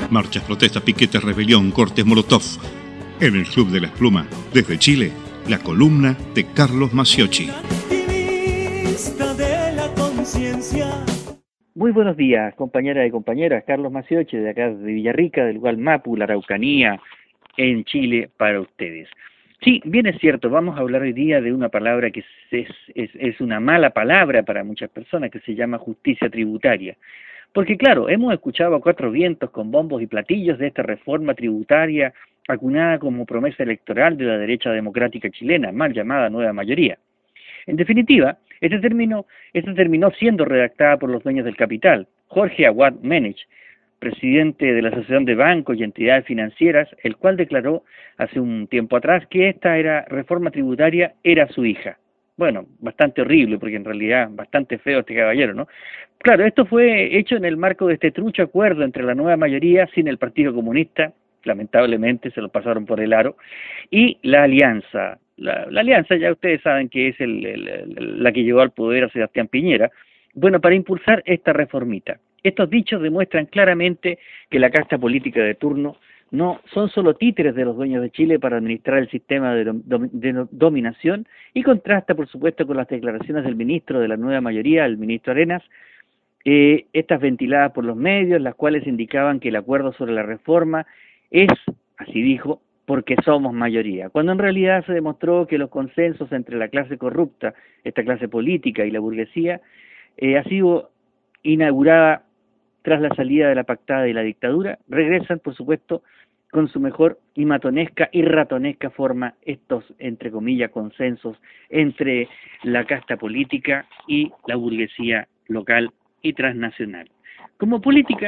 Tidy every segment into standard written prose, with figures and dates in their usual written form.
Marchas, protestas, piquetes, rebelión, cortes, molotov. En el Club de la Esplumas, desde Chile, la columna de Carlos Maciocchi. Muy buenos días, compañeras y compañeras. Carlos Maciocchi, de acá de Villarrica, del Gualmapu, la Araucanía, en Chile, para ustedes. Sí, bien es cierto, vamos a hablar hoy día de una palabra que es una mala palabra para muchas personas, que se llama justicia tributaria. Porque claro, hemos escuchado a cuatro vientos con bombos y platillos de esta reforma tributaria acunada como promesa electoral de la derecha democrática chilena, mal llamada nueva mayoría. En definitiva, esta terminó siendo redactada por los dueños del capital, Jorge Aguad Menech, presidente de la Asociación de Bancos y Entidades Financieras, el cual declaró hace un tiempo atrás que esta reforma tributaria era su hija. Bueno, bastante horrible, porque en realidad bastante feo este caballero, ¿no? Claro, esto fue hecho en el marco de este trucho acuerdo entre la nueva mayoría sin el Partido Comunista, lamentablemente se lo pasaron por el aro, y la Alianza. La Alianza, ya ustedes saben que es la que llevó al poder a Sebastián Piñera, bueno, para impulsar esta reformita. Estos dichos demuestran claramente que la casta política de turno no son solo títeres de los dueños de Chile para administrar el sistema de dominación, y contrasta, por supuesto, con las declaraciones del ministro de la nueva mayoría, el ministro Arenas, estas ventiladas por los medios, las cuales indicaban que el acuerdo sobre la reforma es, así dijo, porque somos mayoría, cuando en realidad se demostró que los consensos entre la clase corrupta, esta clase política, y la burguesía, ha sido inaugurada tras la salida de la pactada y la dictadura. Regresan, por supuesto, con su mejor y matonesca y ratonesca forma estos, entre comillas, consensos entre la casta política y la burguesía local y transnacional. Como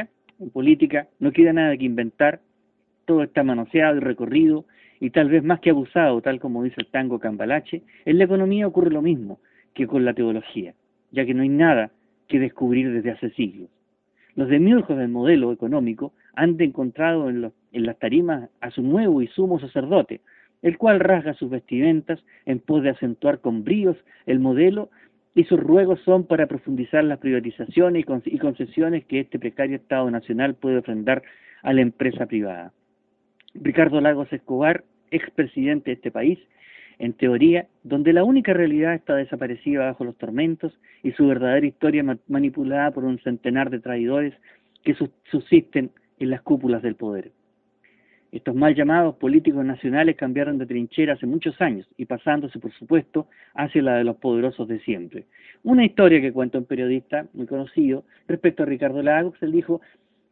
en política no queda nada que inventar, todo está manoseado y recorrido, y tal vez más que abusado, tal como dice el tango Cambalache. En la economía ocurre lo mismo que con la teología, ya que no hay nada que descubrir desde hace siglos. Los demiurgos del modelo económico han encontrado en las tarimas a su nuevo y sumo sacerdote, el cual rasga sus vestimentas en pos de acentuar con bríos el modelo, y sus ruegos son para profundizar las privatizaciones y concesiones que este precario Estado nacional puede ofrendar a la empresa privada. Ricardo Lagos Escobar, expresidente de este país, en teoría, donde la única realidad está desaparecida bajo los tormentos y su verdadera historia manipulada por un centenar de traidores que subsisten en las cúpulas del poder. Estos mal llamados políticos nacionales cambiaron de trinchera hace muchos años y pasándose, por supuesto, hacia la de los poderosos de siempre. Una historia que cuenta un periodista muy conocido respecto a Ricardo Lagos. Él dijo: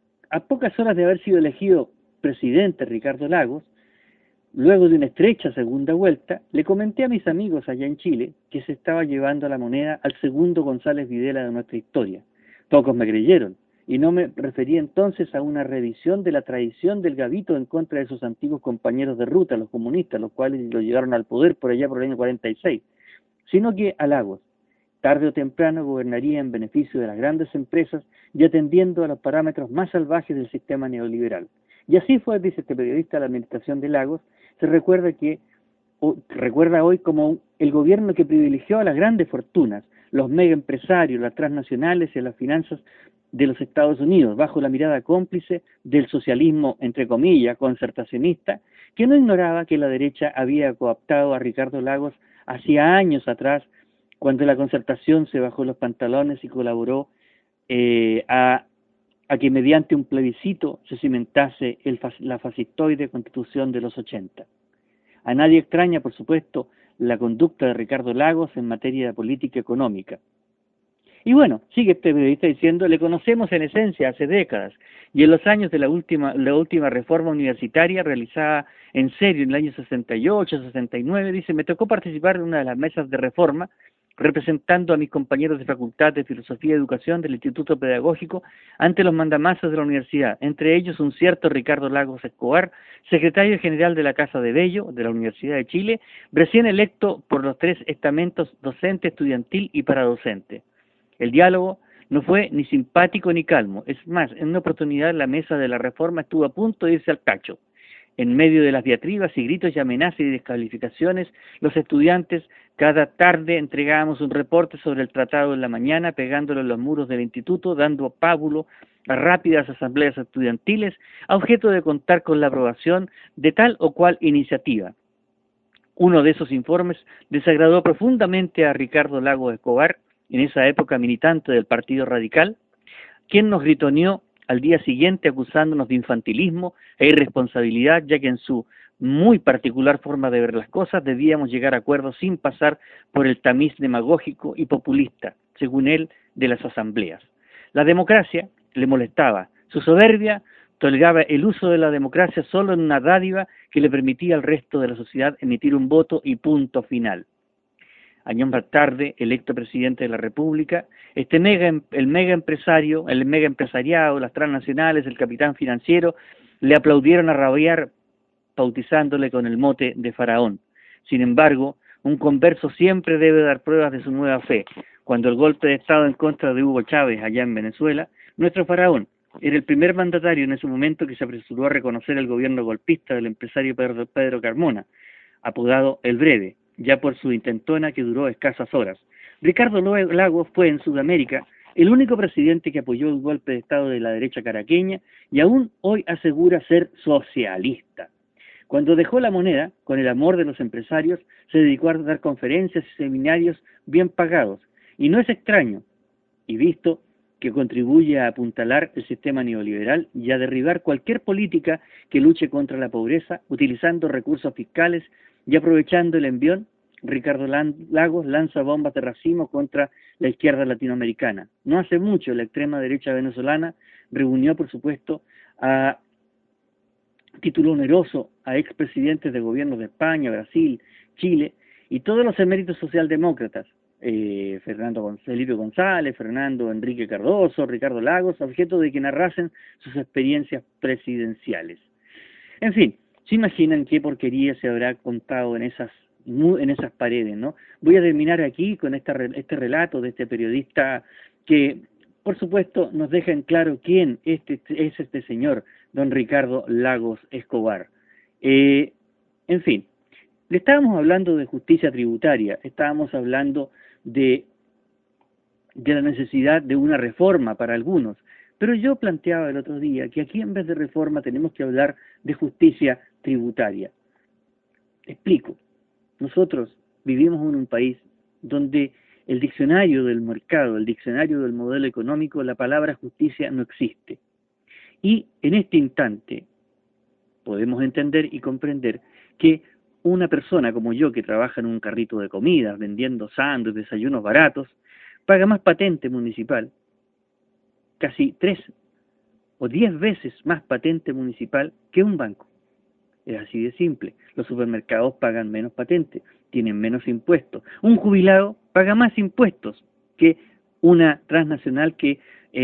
a pocas horas de haber sido elegido presidente Ricardo Lagos, luego de una estrecha segunda vuelta, le comenté a mis amigos allá en Chile que se estaba llevando a la moneda al segundo González Videla de nuestra historia. Pocos me creyeron, y no me refería entonces a una revisión de la traición del Gavito en contra de sus antiguos compañeros de ruta, los comunistas, los cuales lo llevaron al poder por allá por el año 46, sino que a Lagos, tarde o temprano, gobernaría en beneficio de las grandes empresas y atendiendo a los parámetros más salvajes del sistema neoliberal. Y así fue, dice este periodista, la administración de Lagos. Se recuerda hoy como el gobierno que privilegió a las grandes fortunas, los mega empresarios, las transnacionales y las finanzas de los Estados Unidos, bajo la mirada cómplice del socialismo, entre comillas, concertacionista, que no ignoraba que la derecha había cooptado a Ricardo Lagos hacía años atrás, cuando la concertación se bajó los pantalones y colaboró a que mediante un plebiscito se cimentase la fascistoide Constitución de los 80. A nadie extraña, por supuesto, la conducta de Ricardo Lagos en materia de política económica. Y bueno, sigue este periodista diciendo: le conocemos en esencia hace décadas, y en los años de la última reforma universitaria realizada en serio en el año 68, 69, dice, me tocó participar en una de las mesas de reforma, representando a mis compañeros de Facultad de Filosofía y Educación del Instituto Pedagógico ante los mandamases de la universidad, entre ellos un cierto Ricardo Lagos Escobar, secretario general de la Casa de Bello, de la Universidad de Chile, recién electo por los tres estamentos docente, estudiantil y paradocente. El diálogo no fue ni simpático ni calmo. Es más, en una oportunidad la mesa de la reforma estuvo a punto de irse al cacho. En medio de las diatribas y gritos y amenazas y descalificaciones, los estudiantes cada tarde entregábamos un reporte sobre el tratado en la mañana, pegándolo en los muros del instituto, dando pábulo a rápidas asambleas estudiantiles a objeto de contar con la aprobación de tal o cual iniciativa. Uno de esos informes desagradó profundamente a Ricardo Lagos Escobar, en esa época militante del Partido Radical, quien nos gritoneó al día siguiente acusándonos de infantilismo e irresponsabilidad, ya que en su muy particular forma de ver las cosas debíamos llegar a acuerdos sin pasar por el tamiz demagógico y populista, según él, de las asambleas. La democracia le molestaba, su soberbia toleraba el uso de la democracia solo en una dádiva que le permitía al resto de la sociedad emitir un voto y punto final. Años más tarde, electo presidente de la República, el mega empresariado, las transnacionales, el capitán financiero, le aplaudieron a rabiar, bautizándole con el mote de faraón. Sin embargo, un converso siempre debe dar pruebas de su nueva fe. Cuando el golpe de Estado en contra de Hugo Chávez allá en Venezuela, nuestro faraón era el primer mandatario en ese momento que se apresuró a reconocer el gobierno golpista del empresario Pedro Carmona, apodado El Breve, ya por su intentona que duró escasas horas. Ricardo Lagos fue en Sudamérica el único presidente que apoyó el golpe de Estado de la derecha caraqueña y aún hoy asegura ser socialista. Cuando dejó la moneda, con el amor de los empresarios, se dedicó a dar conferencias y seminarios bien pagados. Y no es extraño, y visto que contribuye a apuntalar el sistema neoliberal y a derribar cualquier política que luche contra la pobreza, utilizando recursos fiscales y aprovechando el envión, Ricardo Lagos lanza bombas de racimo contra la izquierda latinoamericana. No hace mucho la extrema derecha venezolana reunió, por supuesto, a título oneroso a expresidentes de gobiernos de España, Brasil, Chile y todos los eméritos socialdemócratas, Felipe González, Fernando Enrique Cardoso, Ricardo Lagos, objeto de que narrasen sus experiencias presidenciales. En fin, se imaginan qué porquería se habrá contado en esas paredes, ¿no? Voy a terminar aquí con este relato de este periodista que, por supuesto, nos deja en claro quién es este señor, don Ricardo Lagos Escobar. En fin, le estábamos hablando de justicia tributaria, estábamos hablando de la necesidad de una reforma para algunos, pero yo planteaba el otro día que aquí en vez de reforma tenemos que hablar de justicia tributaria. Explico. Nosotros vivimos en un país donde el diccionario del mercado, el diccionario del modelo económico, la palabra justicia no existe. Y en este instante podemos entender y comprender que una persona como yo que trabaja en un carrito de comidas, vendiendo sándwiches, desayunos baratos, paga más patente municipal, casi 3 o 10 veces más patente municipal que un banco. Es así de simple. Los supermercados pagan menos patente, tienen menos impuestos. Un jubilado paga más impuestos que una transnacional que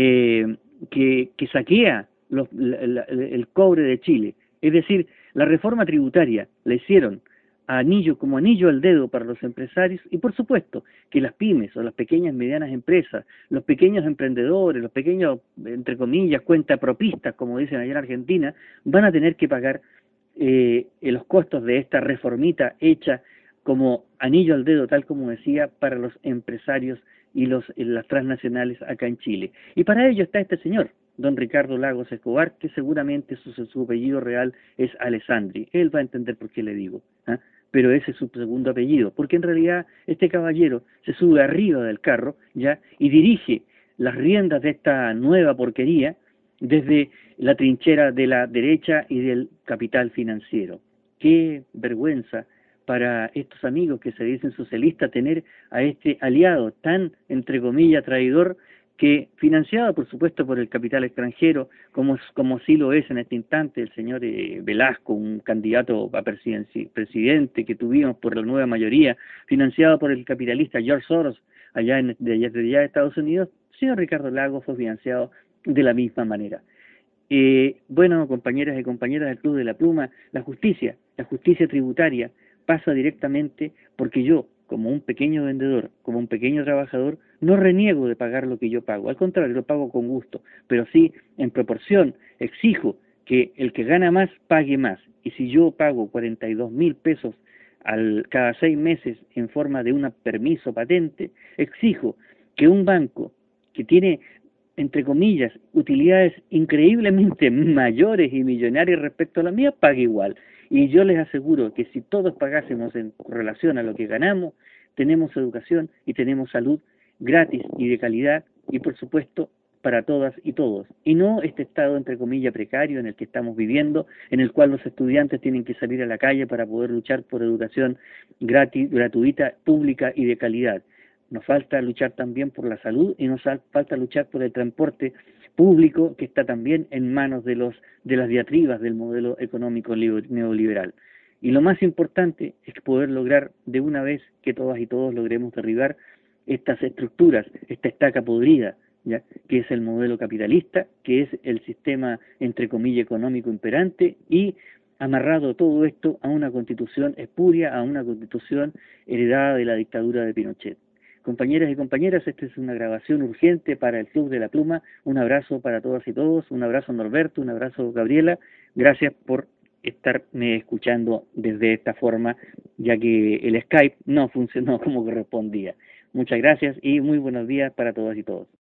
saquea el cobre de Chile. Es decir, la reforma tributaria la hicieron como anillo al dedo para los empresarios y por supuesto que las pymes o las pequeñas y medianas empresas, los pequeños emprendedores, los pequeños, entre comillas, cuentapropistas, como dicen allá en Argentina, van a tener que pagar los costos de esta reformita hecha como anillo al dedo, tal como decía, para los empresarios y las transnacionales acá en Chile. Y para ello está este señor, don Ricardo Lagos Escobar, que seguramente su apellido real es Alessandri. Él va a entender por qué le digo, ¿eh? Pero ese es su segundo apellido, porque en realidad este caballero se sube arriba del carro, ¿ya? Y dirige las riendas de esta nueva porquería desde la trinchera de la derecha y del capital financiero. Qué vergüenza para estos amigos que se dicen socialistas tener a este aliado tan, entre comillas, traidor, que financiado por supuesto por el capital extranjero, como sí lo es en este instante el señor Velasco, un candidato a presidente que tuvimos por la nueva mayoría, financiado por el capitalista George Soros de allá de Estados Unidos, el señor Ricardo Lagos fue financiado de la misma manera. Bueno, compañeras y compañeras del Club de la Pluma, la justicia tributaria pasa directamente porque yo, como un pequeño vendedor, como un pequeño trabajador, no reniego de pagar lo que yo pago, al contrario, lo pago con gusto, pero sí, en proporción, exijo que el que gana más pague más, y si yo pago 42.000 pesos cada 6 meses en forma de un permiso patente, exijo que un banco que tiene entre comillas, utilidades increíblemente mayores y millonarias respecto a la mía, pague igual. Y yo les aseguro que si todos pagásemos en relación a lo que ganamos, tenemos educación y tenemos salud gratis y de calidad y por supuesto para todas y todos. Y no este estado entre comillas precario en el que estamos viviendo, en el cual los estudiantes tienen que salir a la calle para poder luchar por educación gratis, gratuita, pública y de calidad. Nos falta luchar también por la salud y nos falta luchar por el transporte público que está también en manos de las diatribas del modelo económico neoliberal. Y lo más importante es poder lograr de una vez que todas y todos logremos derribar estas estructuras, esta estaca podrida, ¿ya? Que es el modelo capitalista, que es el sistema, entre comillas, económico imperante y amarrado todo esto a una constitución espuria, a una constitución heredada de la dictadura de Pinochet. Compañeras y compañeras, esta es una grabación urgente para el Club de la Pluma. Un abrazo para todas y todos, un abrazo Norberto, un abrazo Gabriela. Gracias por estarme escuchando desde esta forma, ya que el Skype no funcionó como correspondía. Muchas gracias y muy buenos días para todas y todos.